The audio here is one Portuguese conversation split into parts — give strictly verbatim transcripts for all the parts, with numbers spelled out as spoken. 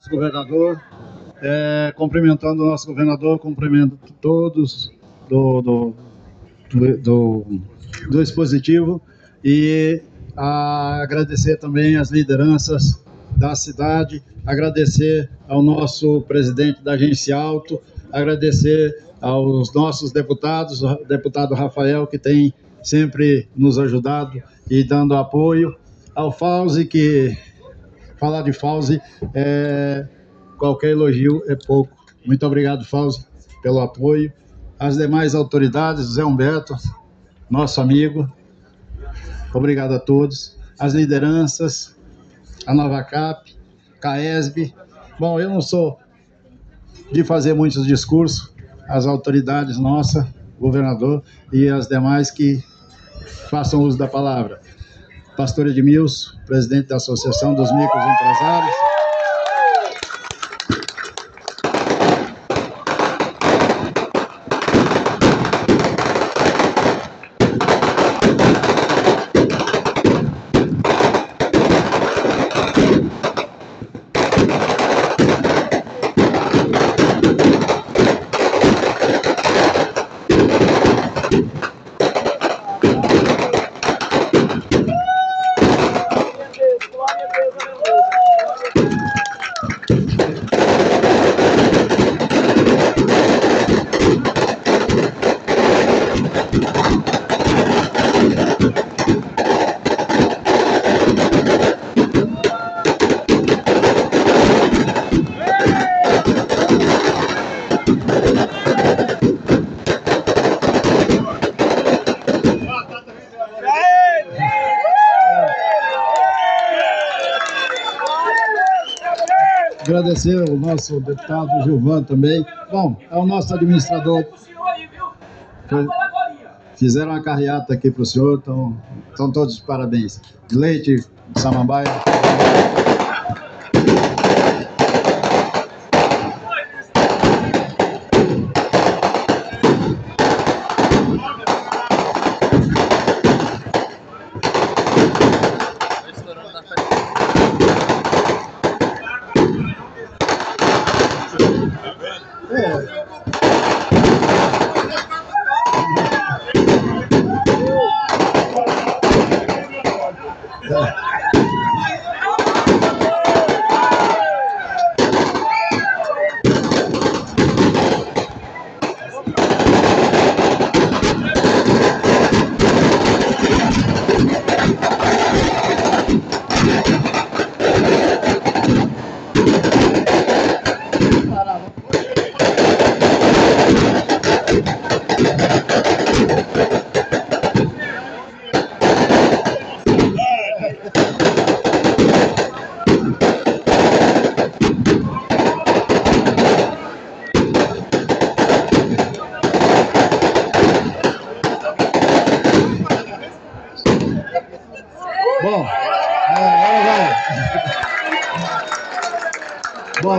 governador, é, cumprimentando o nosso governador, cumprimento todos do, do, do, do, do expositivo e a agradecer também as lideranças da cidade, agradecer ao nosso presidente da Agência Alto, agradecer aos nossos deputados, o deputado Rafael, que tem sempre nos ajudado e dando apoio, ao Fauzi, que falar de Fauzi, é, qualquer elogio é pouco. Muito obrigado, Fauzi, pelo apoio. As demais autoridades, Zé Humberto, nosso amigo, obrigado a todos. As lideranças, a Nova Cap, Caesb. Bom, eu não sou de fazer muitos discursos, as autoridades nossas, governador e as demais que façam uso da palavra. Pastor Edmilson, presidente da Associação dos Microempresários. Agradecer ao nosso deputado Gilvan também. Bom, é o nosso administrador. Fizeram uma carreata aqui para o senhor, então, então todos os parabéns. Leite, Samambaia. Bom, é, bom,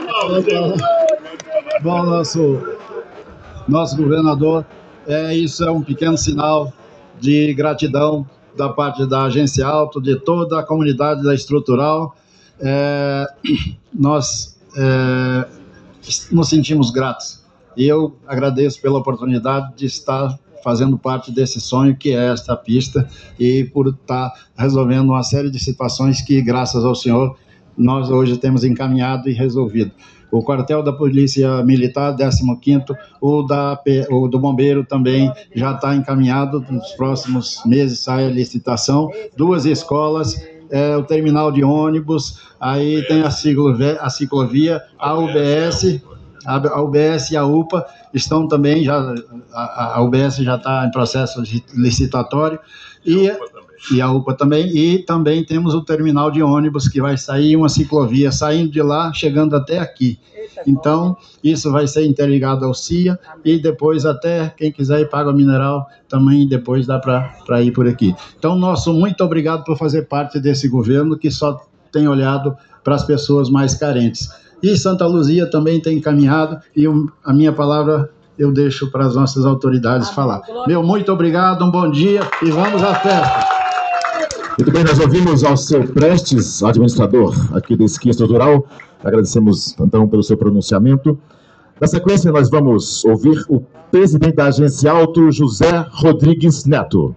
bom, nosso, nosso governador, é, isso é um pequeno sinal de gratidão da parte da Agência Alto, de toda a comunidade da Estrutural. É, nós é, nos sentimos gratos e eu agradeço pela oportunidade de estar fazendo parte desse sonho que é esta pista e por estar resolvendo uma série de situações que, graças ao senhor, nós hoje temos encaminhado e resolvido. O quartel da Polícia Militar, décimo quinto, o, da, o do Bombeiro também já está encaminhado, nos próximos meses sai a licitação, duas escolas, é, o terminal de ônibus, aí tem a ciclovia, a, ciclovia, a U B S, a U B S e a U P A estão também, já, a, a U B S já está em processo licitatório, e, e a U P A também, e também temos o terminal de ônibus que vai sair uma ciclovia, saindo de lá, chegando até aqui. Então, isso vai ser interligado ao C I A, e depois até quem quiser ir para Água Mineral, também depois dá para ir por aqui. Então, nosso muito obrigado por fazer parte desse governo que só tem olhado para as pessoas mais carentes. E Santa Luzia também tem encaminhado, e a minha palavra eu deixo para as nossas autoridades falar. Meu muito obrigado, um bom dia e vamos à festa. Muito bem, nós ouvimos ao seu Prestes, administrador aqui da Esquina Estrutural, Agradecemos, então, pelo seu pronunciamento. Na sequência, nós vamos ouvir o presidente da Agência Auto, José Rodrigues Neto.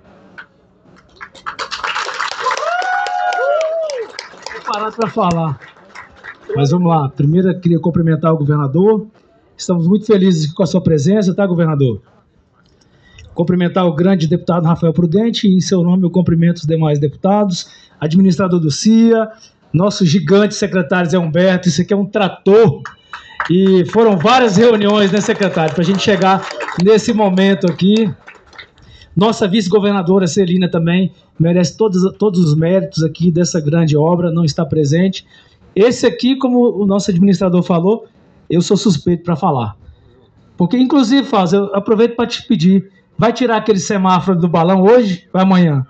Vou parar para falar. Mas vamos lá. Primeiro, eu queria cumprimentar o governador. Estamos muito felizes com a sua presença, tá, governador? Cumprimentar o grande deputado Rafael Prudente, e em seu nome eu cumprimento os demais deputados, administrador do C I A, nosso gigante secretário Zé Humberto. Isso aqui é um trator, e foram várias reuniões, né, secretário, para a gente chegar nesse momento aqui. Nossa vice-governadora Celina também merece todos, todos os méritos aqui dessa grande obra, não está presente. Esse aqui, como o nosso administrador falou, eu sou suspeito para falar. Porque, inclusive, Fausto, eu aproveito para te pedir, vai tirar aquele semáforo do balão hoje ou amanhã?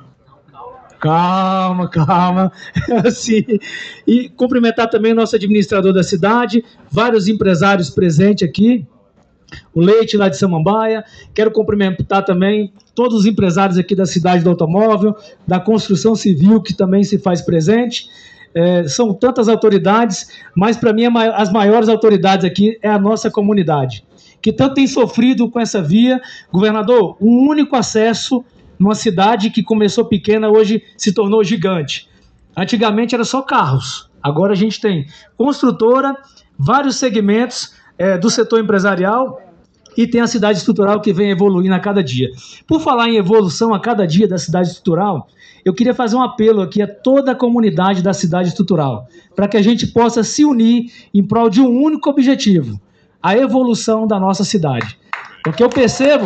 Calma, calma. Assim. E cumprimentar também o nosso administrador da cidade, vários empresários presentes aqui, o Leite lá de Samambaia. Quero cumprimentar também todos os empresários aqui da cidade do automóvel, da construção civil, que também se faz presente. É, são tantas autoridades, mas para mim as maiores autoridades aqui é a nossa comunidade, que tanto tem sofrido com essa via. Governador, um único acesso numa cidade que começou pequena, hoje se tornou gigante. Antigamente era só carros, agora a gente tem construtora, vários segmentos é, do setor empresarial, e tem a cidade estrutural que vem evoluindo a cada dia. Por falar em evolução a cada dia da cidade estrutural, eu queria fazer um apelo aqui a toda a comunidade da cidade estrutural, para que a gente possa se unir em prol de um único objetivo: a evolução da nossa cidade. Porque eu percebo,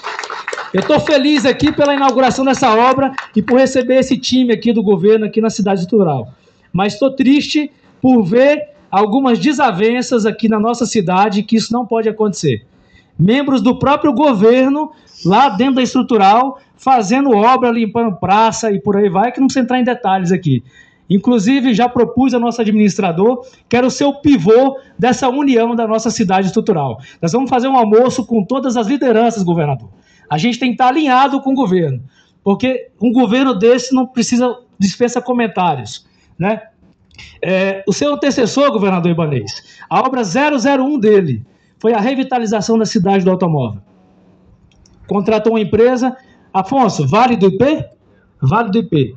eu estou feliz aqui pela inauguração dessa obra e por receber esse time aqui do governo aqui na cidade estrutural, mas estou triste por ver algumas desavenças aqui na nossa cidade, que isso não pode acontecer. Membros do próprio governo, lá dentro da estrutural, fazendo obra, limpando praça e por aí vai, que não precisa entrar em detalhes aqui. Inclusive, já propus ao nosso administrador, que era o seu pivô dessa união da nossa cidade estrutural. Nós vamos fazer um almoço com todas as lideranças, governador. A gente tem que estar alinhado com o governo, porque um governo desse não precisa, dispensa comentários, né? É, o seu antecessor, governador Ibanez, a obra zero zero um dele foi a revitalização da cidade do automóvel. Contratou uma empresa, Afonso, Vale do I P? Vale do I P.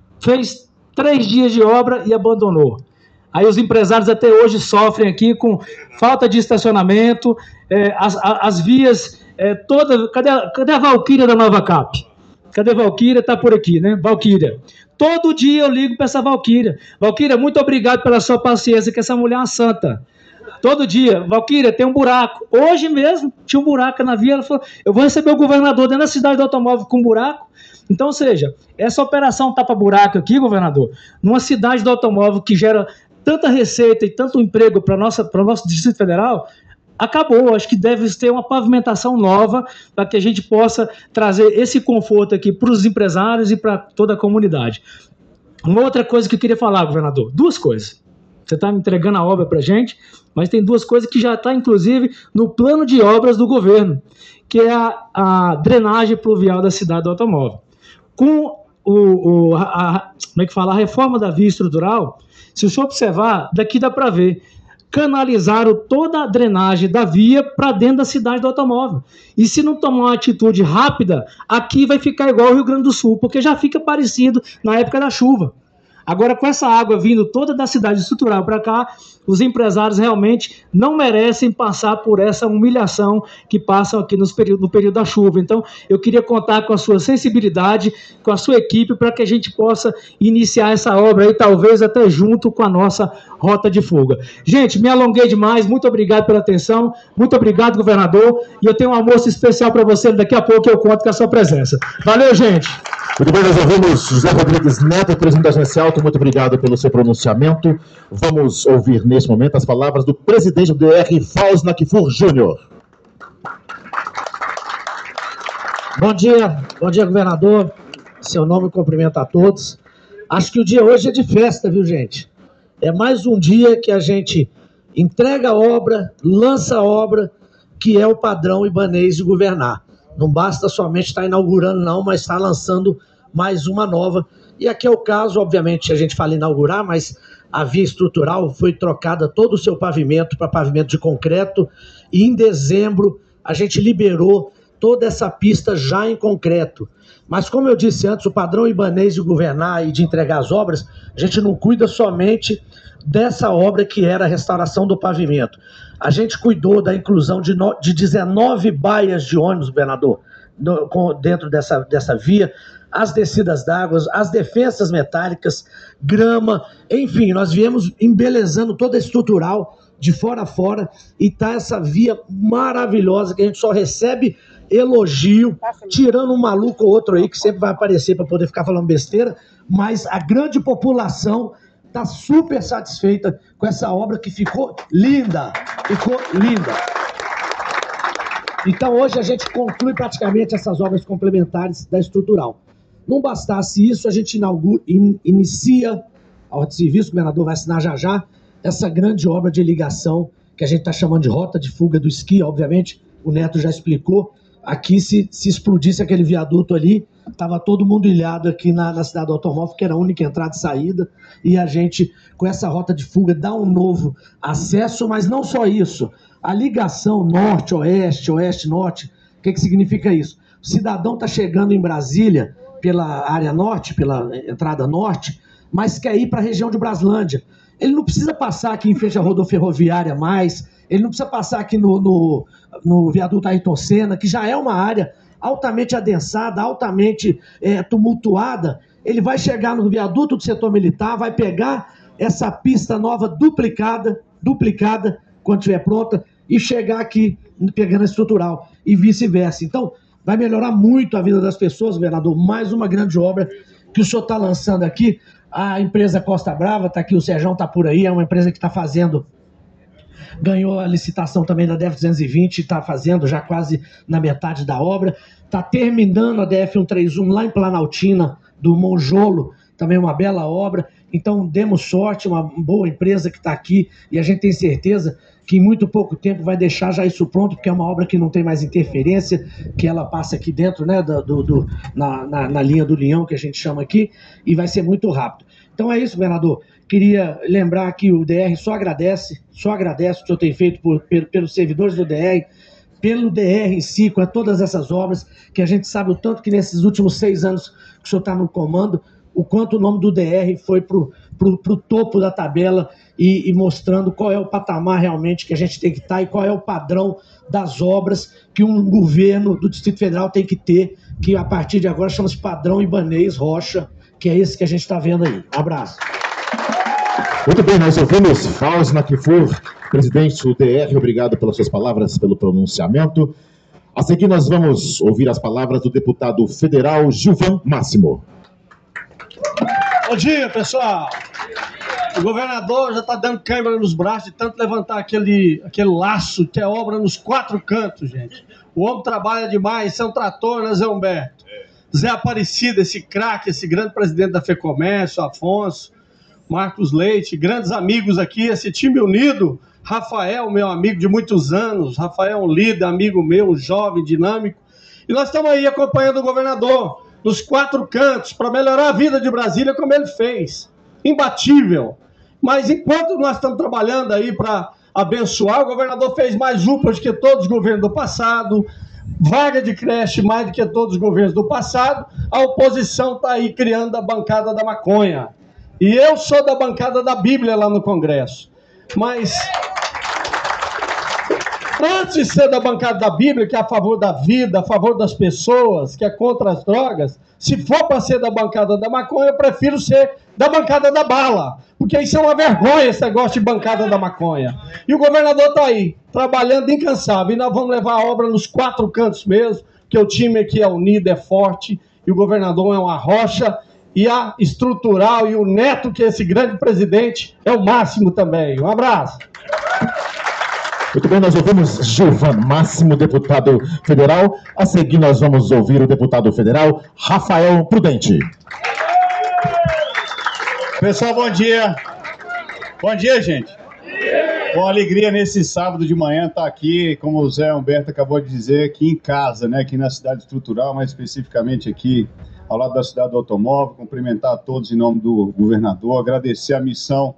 Fez três dias de obra e abandonou. Aí os empresários até hoje sofrem aqui com falta de estacionamento, é, as, as vias, é, toda... Cadê, a, cadê a Valquíria da Nova Cap? Cadê a Valquíria? Está por aqui, né? Valquíria. Todo dia eu ligo para essa Valquíria. Valquíria, muito obrigado pela sua paciência, que essa mulher é uma santa. Todo dia, Valquíria, tem um buraco. Hoje mesmo tinha um buraco na via. Ela falou, eu vou receber o governador dentro da cidade do automóvel com um buraco. Então, ou seja, essa operação tapa-buraco aqui, governador, numa cidade do automóvel que gera tanta receita e tanto emprego para o nosso Distrito Federal, acabou. Acho que deve ter uma pavimentação nova para que a gente possa trazer esse conforto aqui para os empresários e para toda a comunidade. Uma outra coisa que eu queria falar, governador, duas coisas. Você está me entregando a obra para a gente, mas tem duas coisas que já está, inclusive, no plano de obras do governo, que é a, a drenagem pluvial da cidade do automóvel. Com o, o, a, a, como é que fala? A reforma da via estrutural, se o senhor observar, daqui dá para ver, canalizaram toda a drenagem da via para dentro da cidade do automóvel. E se não tomar uma atitude rápida, aqui vai ficar igual ao Rio Grande do Sul, porque já fica parecido na época da chuva. Agora, com essa água vindo toda da cidade estrutural para cá, os empresários realmente não merecem passar por essa humilhação que passam aqui nos período, no período da chuva. Então, eu queria contar com a sua sensibilidade, com a sua equipe, para que a gente possa iniciar essa obra aí, talvez até junto com a nossa rota de fuga. Gente, me alonguei demais, muito obrigado pela atenção, muito obrigado, governador, e eu tenho um almoço especial para você daqui a pouco, eu conto com a sua presença. Valeu, gente! Muito bem, nós ouvimos José Rodrigues Neto, presidente da Agência Auto, muito obrigado pelo seu pronunciamento. Vamos ouvir neste momento as palavras do presidente do D R, Fausto Nakfur Júnior. Bom dia, bom dia, governador. Seu nome cumprimenta a todos. Acho que o dia hoje é de festa, viu, gente? É mais um dia que a gente entrega a obra, lança a obra, que é o padrão ibanês de governar. Não basta somente estar inaugurando, não, mas estar lançando mais uma nova. E aqui é o caso, obviamente, a gente fala inaugurar, mas a via estrutural foi trocada todo o seu pavimento para pavimento de concreto e em dezembro a gente liberou toda essa pista já em concreto. Mas como eu disse antes, o padrão ibanês de governar e de entregar as obras, a gente não cuida somente dessa obra que era a restauração do pavimento. A gente cuidou da inclusão de, no, de dezenove baias de ônibus, governador, no, com, dentro dessa, dessa via, as descidas d'água, as defensas metálicas, grama, enfim, nós viemos embelezando toda a estrutural de fora a fora e tá essa via maravilhosa que a gente só recebe elogio, tirando um maluco ou outro aí que sempre vai aparecer para poder ficar falando besteira, mas a grande população está super satisfeita com essa obra que ficou linda, ficou linda. Então hoje a gente conclui praticamente essas obras complementares da estrutural. Não bastasse isso, a gente inaugura, in, inicia a ordem de serviço, o governador vai assinar já já, essa grande obra de ligação que a gente está chamando de rota de fuga do esqui, obviamente, o Neto já explicou. Aqui, se, se explodisse aquele viaduto ali, estava todo mundo ilhado aqui na, na cidade do automóvel, que era a única entrada e saída, e a gente, com essa rota de fuga, dá um novo acesso, mas não só isso, a ligação norte-oeste, oeste-norte, o que, que significa isso? O cidadão está chegando em Brasília pela área norte, pela entrada norte, mas quer ir para a região de Braslândia. Ele não precisa passar aqui em frente à rodoferroviária mais, ele não precisa passar aqui no, no, no viaduto Ayrton Senna, que já é uma área altamente adensada, altamente é, tumultuada. Ele vai chegar no viaduto do setor militar, vai pegar essa pista nova duplicada, duplicada, quando estiver pronta, e chegar aqui pegando a estrutural, e vice-versa. Então, vai melhorar muito a vida das pessoas, governador. Mais uma grande obra que o senhor está lançando aqui. A empresa Costa Brava, está aqui, o Serjão está por aí, é uma empresa que está fazendo, ganhou a licitação também da D F duzentos e vinte, está fazendo já quase na metade da obra, está terminando a D F cento e trinta e um lá em Planaltina, do Monjolo, também uma bela obra. Então demos sorte, uma boa empresa que está aqui, e a gente tem certeza que em muito pouco tempo vai deixar já isso pronto, porque é uma obra que não tem mais interferência, que ela passa aqui dentro, né, do, do, na, na, na linha do Leão, que a gente chama aqui, e vai ser muito rápido. Então é isso, governador. Queria lembrar que o D R só agradece, só agradece o que o senhor tem feito por, por, pelos servidores do D R, pelo D R em si, com todas essas obras, que a gente sabe o tanto que nesses últimos seis anos que o senhor está no comando, o quanto o nome do D R foi para o topo da tabela e, e mostrando qual é o patamar realmente que a gente tem que estar e qual é o padrão das obras que um governo do Distrito Federal tem que ter, que a partir de agora chama-se padrão Ibanez Rocha, que é esse que a gente está vendo aí. Um abraço. Muito bem, nós ouvimos Fausna Kifur, presidente do D R, obrigado pelas suas palavras, pelo pronunciamento. A seguir nós vamos ouvir as palavras do deputado federal Gilvan Máximo. Bom dia, pessoal. O governador já está dando câimbra nos braços de tanto levantar aquele, aquele laço que é obra nos quatro cantos, gente. O homem trabalha demais, isso é um trator, né, Zé Humberto? Zé Aparecido, esse craque, esse grande presidente da FEComércio, Afonso, Marcos Leite, grandes amigos aqui, esse time unido. Rafael, meu amigo de muitos anos, Rafael é um líder, amigo meu, um jovem, dinâmico. E nós estamos aí acompanhando o governador nos quatro cantos, para melhorar a vida de Brasília, como ele fez. Imbatível. Mas enquanto nós estamos trabalhando aí para abençoar, o governador fez mais U P As que todos os governos do passado, vaga de creche mais do que todos os governos do passado, a oposição está aí criando a bancada da maconha. E eu sou da bancada da Bíblia lá no Congresso. Mas antes de ser da bancada da Bíblia, que é a favor da vida, a favor das pessoas, que é contra as drogas, se for para ser da bancada da maconha, eu prefiro ser da bancada da bala, porque isso é uma vergonha, esse negócio de bancada da maconha. E o governador está aí, trabalhando incansável, e nós vamos levar a obra nos quatro cantos mesmo, que o time aqui é unido, é forte, e o governador é uma rocha, e a estrutural, e o Neto, que é esse grande presidente, é o Máximo também. Um abraço. Muito bem, nós ouvimos Gilvan Máximo, deputado federal. A seguir, nós vamos ouvir o deputado federal Rafael Prudente. Pessoal, bom dia. Bom dia, gente. Com alegria nesse sábado de manhã estar aqui, como o Zé Humberto acabou de dizer, aqui em casa, né, aqui na cidade estrutural, mais especificamente aqui ao lado da cidade do automóvel, cumprimentar a todos em nome do governador, agradecer a missão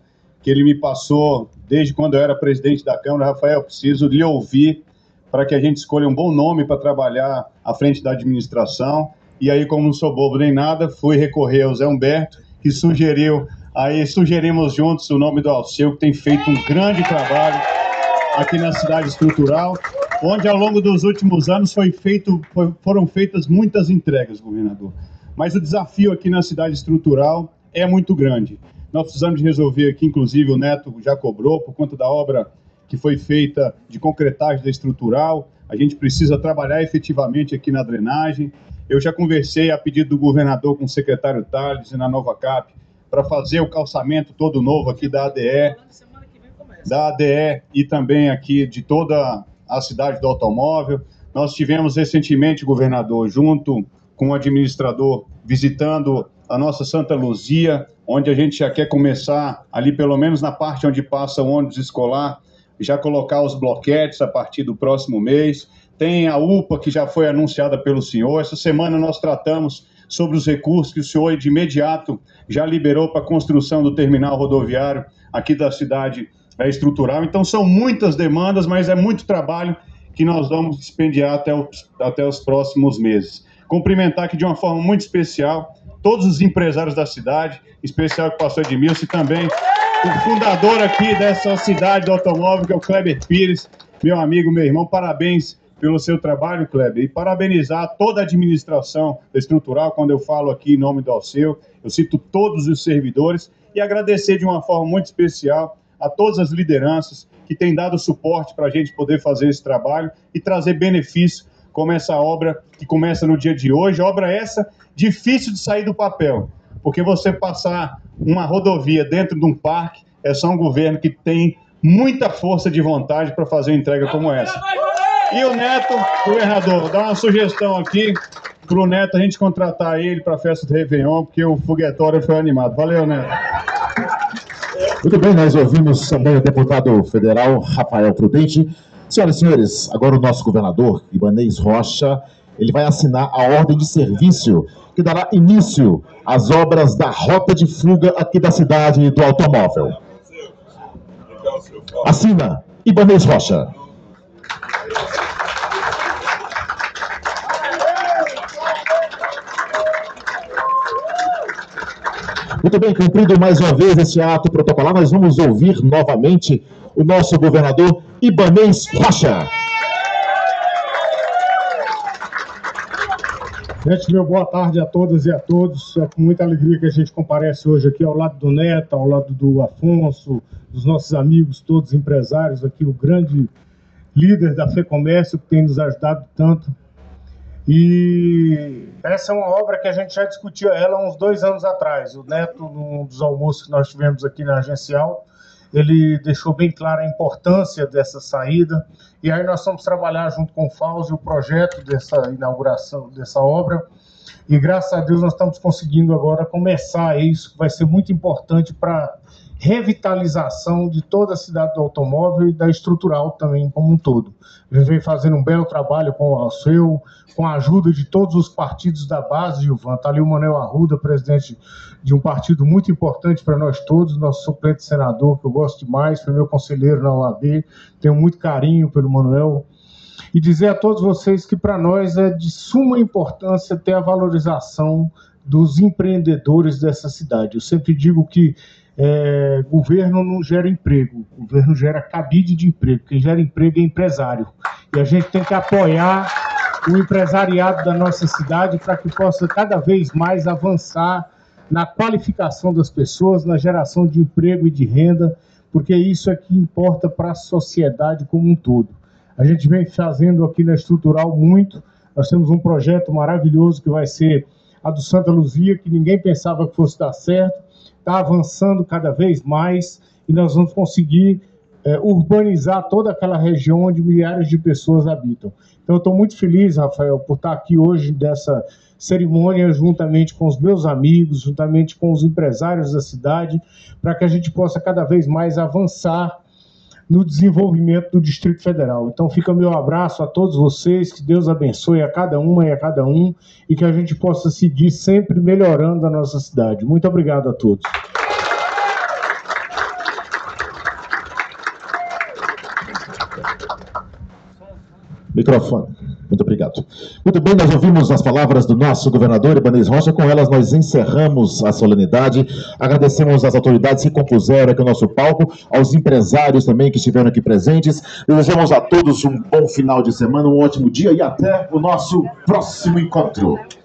que ele me passou desde quando eu era presidente da Câmara. Rafael, eu preciso lhe ouvir para que a gente escolha um bom nome para trabalhar à frente da administração. E aí, como não sou bobo nem nada, fui recorrer ao Zé Humberto, que sugeriu, aí sugerimos juntos o nome do Alceu, que tem feito um grande trabalho aqui na cidade estrutural, onde ao longo dos últimos anos foi feito, foi, foram feitas muitas entregas, governador. Mas o desafio aqui na cidade estrutural é muito grande. Nós precisamos de resolver aqui, inclusive o Neto já cobrou, por conta da obra que foi feita de concretagem da estrutural. A gente precisa trabalhar efetivamente aqui na drenagem. Eu já conversei a pedido do governador com o secretário Tales e na Nova Cap para fazer o calçamento todo novo aqui da A D E, da A D E e também aqui de toda a cidade do automóvel. Nós tivemos recentemente, governador, junto com o administrador, visitando a nossa Santa Luzia, onde a gente já quer começar ali, pelo menos na parte onde passa o ônibus escolar, já colocar os bloquetes a partir do próximo mês. Tem a U P A, que já foi anunciada pelo senhor. Essa semana nós tratamos sobre os recursos que o senhor de imediato já liberou para a construção do terminal rodoviário aqui da cidade é, estrutural. Então são muitas demandas, mas é muito trabalho que nós vamos dispendiar até, o, até os próximos meses. Cumprimentar aqui de uma forma muito especial todos os empresários da cidade, em especial o pastor Edmilson e também o fundador aqui dessa cidade do automóvel, que é o Kleber Pires, meu amigo, meu irmão. Parabéns pelo seu trabalho, Kleber, e parabenizar toda a administração estrutural. Quando eu falo aqui em nome do Alceu, eu cito todos os servidores, e agradecer de uma forma muito especial a todas as lideranças que têm dado suporte para a gente poder fazer esse trabalho e trazer benefício, como essa obra que começa no dia de hoje. Obra essa difícil de sair do papel, porque você passar uma rodovia dentro de um parque é só um governo que tem muita força de vontade para fazer uma entrega como essa. E o Neto, governador, dá uma sugestão aqui para o Neto a gente contratar ele para a festa do Réveillon, porque o foguetório foi animado. Valeu, Neto. Muito bem, nós ouvimos também o deputado federal Rafael Prudente. Senhoras e senhores, agora o nosso governador, Ibanez Rocha, ele vai assinar a ordem de serviço que dará início às obras da rota de fuga aqui da cidade do automóvel. Assina Ibanez Rocha. Muito bem, cumprido mais uma vez esse ato protocolar, nós vamos ouvir novamente o nosso governador Ibanez Rocha. Gente, meu boa tarde a todas e a todos. É com muita alegria que a gente comparece hoje aqui ao lado do Neto, ao lado do Afonso, dos nossos amigos, todos empresários aqui, o grande líder da FEComércio, que tem nos ajudado tanto. E essa é uma obra que a gente já discutiu ela há uns dois anos atrás. O Neto, num dos almoços que nós tivemos aqui na Agencial, ele deixou bem clara a importância dessa saída, e aí nós vamos trabalhar junto com o Fauzi o projeto dessa inauguração dessa obra, e graças a Deus nós estamos conseguindo agora começar isso, que vai ser muito importante para revitalização de toda a cidade do automóvel e da estrutural também como um todo. A gente vem fazendo um belo trabalho com o Alceu, com a ajuda de todos os partidos da base, Gilvan. Está ali o Manuel Arruda, presidente de um partido muito importante para nós todos, nosso suplente senador, que eu gosto demais, foi meu conselheiro na O A B, tenho muito carinho pelo Manuel. E dizer a todos vocês que para nós é de suma importância ter a valorização dos empreendedores dessa cidade. Eu sempre digo que É, governo não gera emprego, o governo gera cabide de emprego. Quem gera emprego é empresário, e a gente tem que apoiar o empresariado da nossa cidade para que possa cada vez mais avançar na qualificação das pessoas, na geração de emprego e de renda, porque isso é que importa para a sociedade como um todo. A gente vem fazendo aqui na Estrutural muito. Nós temos um projeto maravilhoso que vai ser a do Santa Luzia, que ninguém pensava que fosse dar certo. Está avançando cada vez mais e nós vamos conseguir é, urbanizar toda aquela região onde milhares de pessoas habitam. Então eu estou muito feliz, Rafael, por estar aqui hoje nessa cerimônia juntamente com os meus amigos, juntamente com os empresários da cidade, para que a gente possa cada vez mais avançar no desenvolvimento do Distrito Federal. Então fica meu abraço a todos vocês, que Deus abençoe a cada uma e a cada um, e que a gente possa seguir sempre melhorando a nossa cidade. Muito obrigado a todos. Microfone. Muito obrigado. Muito bem, nós ouvimos as palavras do nosso governador Ibanez Rocha. Com elas, nós encerramos a solenidade. Agradecemos às autoridades que compuseram aqui o nosso palco, aos empresários também que estiveram aqui presentes. Desejamos a todos um bom final de semana, um ótimo dia e até o nosso próximo encontro.